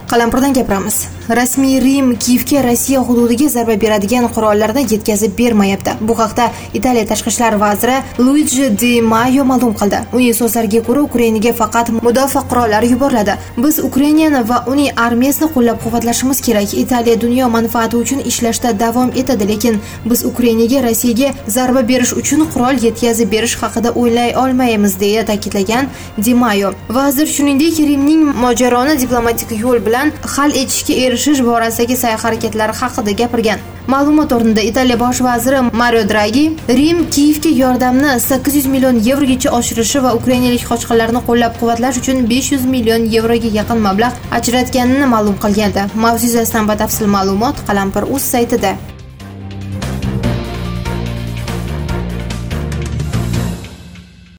Qalampirdan gapiramiz. Rasmiy Rim Kiyevga Rossiya hududiga zarba beradigan qurollarni yetkazib bermayapti. Bu haqda Italiya tashqi ishlar vaziri Luigi Di Maio ma'lum qildi. Uning so'zlariga ko'ra, Ukrainaga faqat mudofaa qurollari yuboriladi. Biz Ukrainani va uning armiyasini qo'llab-quvvatlashimiz kerak. Italiya dunyo manfaati uchun ishlashda davom etadi, lekin biz Ukrainaga Rossiyaga zarba berish uchun qurol yetkazib berish haqida o'ylay olmaymiz, deya ta'kidlagan Di Maio. Vazir shuningdek, Rimning mojaroni diplomatik yo'l bilan hal etishga erishish borasidagi sa'y-harakatlari haqida gapirgan. Ma'lumot o'rnida Italiya bosh vaziri Mario Draghi Rim Kiyevga yordamni 800 million yevrogacha oshirishi va ukrainalik qochqinlarni qo'llab-quvvatlash uchun 500 million yevroga yaqin mablag' ajratganini ma'lum qilgandi. Mavzu yuzasidan batafsil ma'lumot Qalampir.uz saytida.